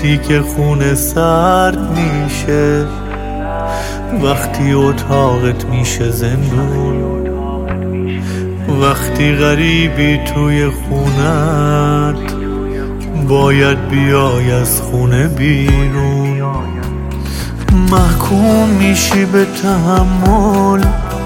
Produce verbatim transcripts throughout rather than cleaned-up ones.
وقتی که خونه سرد میشه، وقتی اتاقت میشه زندون، وقتی غریبی توی خونت باید بیای از خونه بیرون. محکوم میشی به تحمل،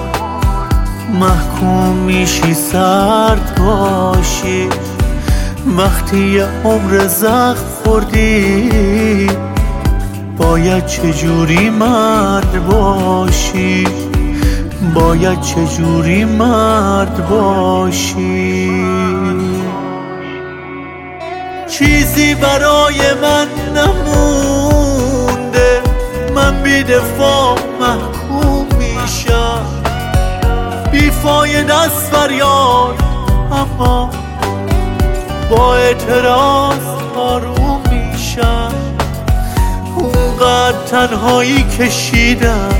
محکوم میشی سرد باشی. وقتی یه عمر زخم خوردی باید چجوری مرد باشی، باید چجوری مرد باشی. چیزی برای من نمونده، من بی دفاع محکوم میشم، بی فایده است فریاد، اما با اعتراض آروم میشم. اونقدر تنهایی کشیدم،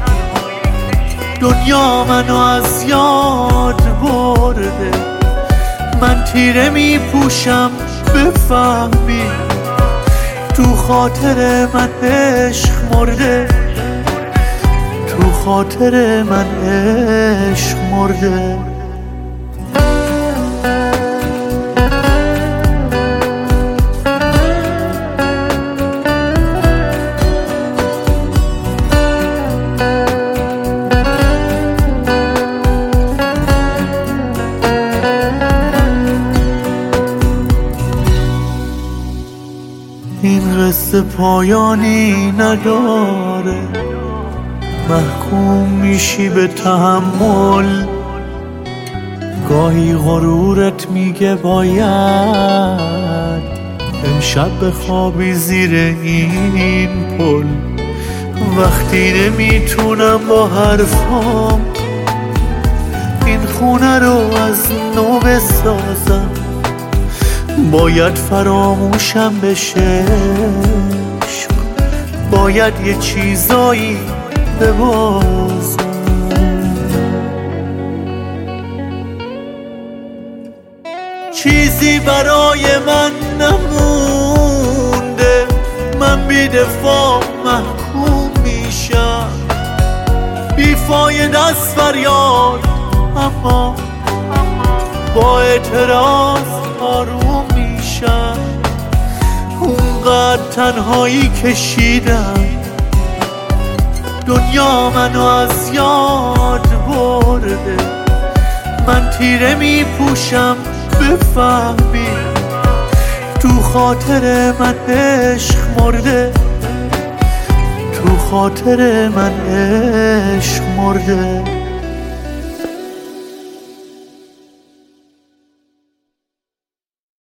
دنیا منو از یاد برده. من تیره میپوشم بفهمی تو خاطر من عشق مرده، تو خاطر من عشق مرده. این قصه پایانی نداره، محکوم میشی به تحمل. گاهی غرورت میگه باید امشب بخوابی زیر این پل. وقتی نمیتونم با حرفام این خونه رو از نو بسازم، باید فراموشم بشه، باید یه چیزایی ببازم. چیزی برای من نمونده، من بی دفاع محکوم میشم، بی فایده است فریاد، اما با اعتراض آروم میشم. اونقدر تنهایی کشیدم، دنیا منو از یاد برده. من تیره میپوشم بفهمی تو خاطر من عشق مرده، تو خاطر من عشق مرده.